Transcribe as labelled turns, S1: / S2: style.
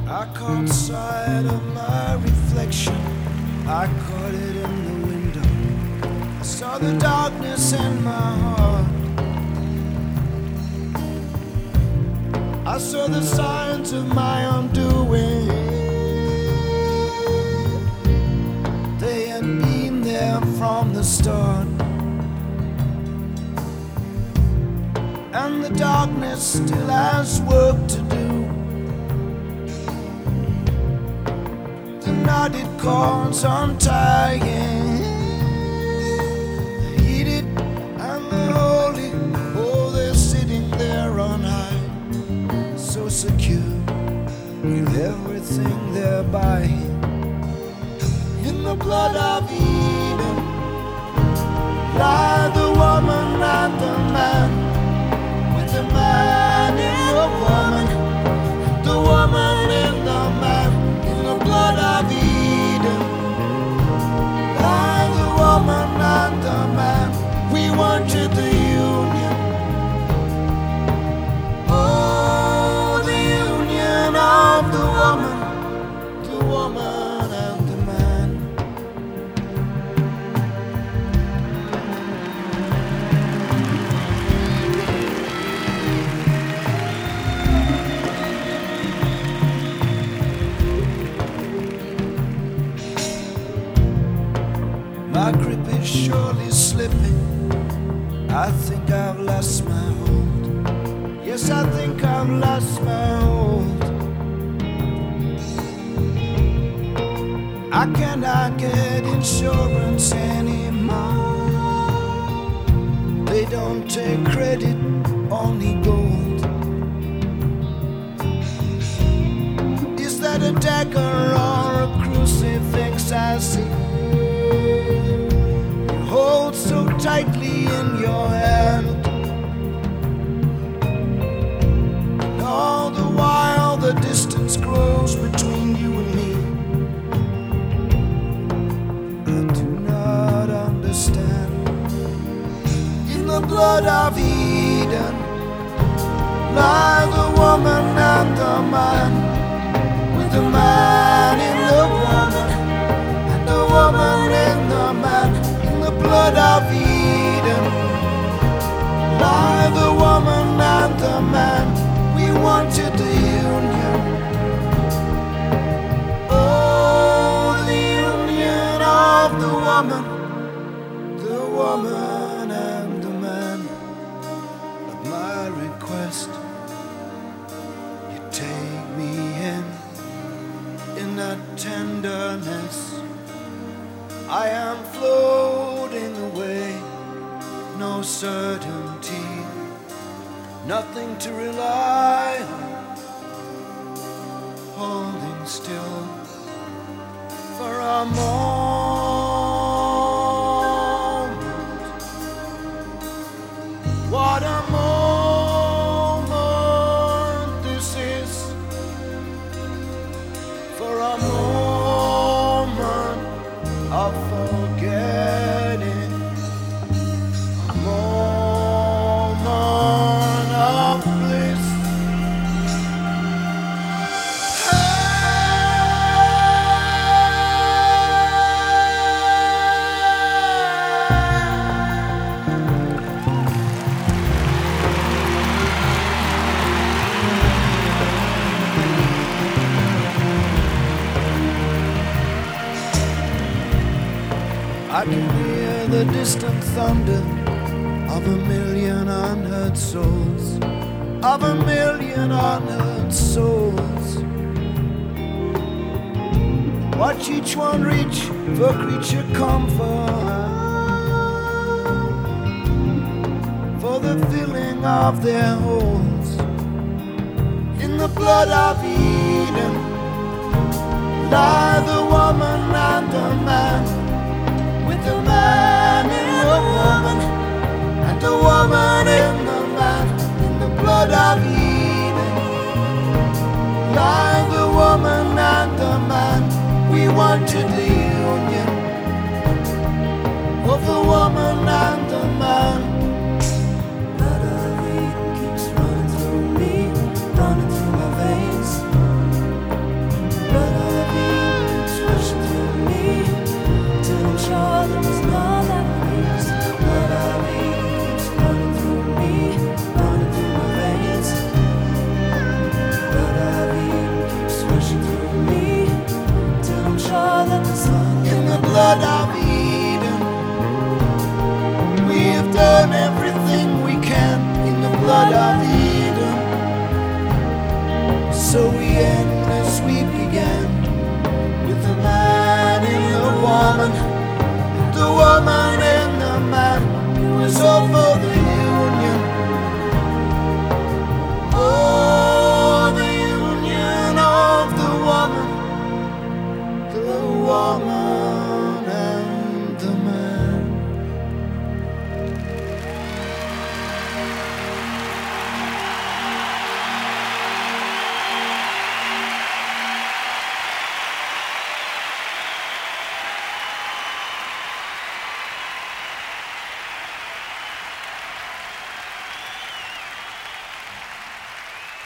S1: I caught sight of my reflection. I caught it in the window. I saw the darkness in my heart. I saw the signs of my undoing. They had been there from the start. And the darkness still has work to do. The knotted cords untying, the heated and the holy, oh, they're sitting there on high, so secure with everything they're buying. In the blood of Eden lie the woman and the man, with the man in the woman, the woman in the man. In the blood of Eden lie the woman and the man. We wanted the union, oh, the union of the woman and the man. My grip is surely slipping. I think I've lost my hold. Yes, I think I've lost my hold. I cannot get insurance anymore. They don't take credit, only gold. Is that a dagger or a crucifix I see? Hold so tightly in your hand, and all the while the distance grows between you and me. I do not understand. In the blood of Eden lie the woman and the man, with the man in the woman and the woman in the man. Blood of Eden lie the woman and the man. We wanted the union, oh, the union of the woman and the man. At my request, you take me in that tenderness. I am floating away, no certainty, nothing to rely on, holding still for a moment. What a moment this is, for a moment of forgetting, a moment of bliss. I can hear the distant thunder of a million unheard souls, of a million unheard souls. Watch each one reach for creature comfort, for the filling of their holes. In the blood of Eden lie the woman and the man, with the man in the woman and the woman in the man. In the blood of Eden lie the woman and the man. We wanted the union of the woman and the man.
S2: Blood of Eden keeps running through me, running through my veins.
S1: So we end as we began, with the man in the woman, the woman in the man. It was over.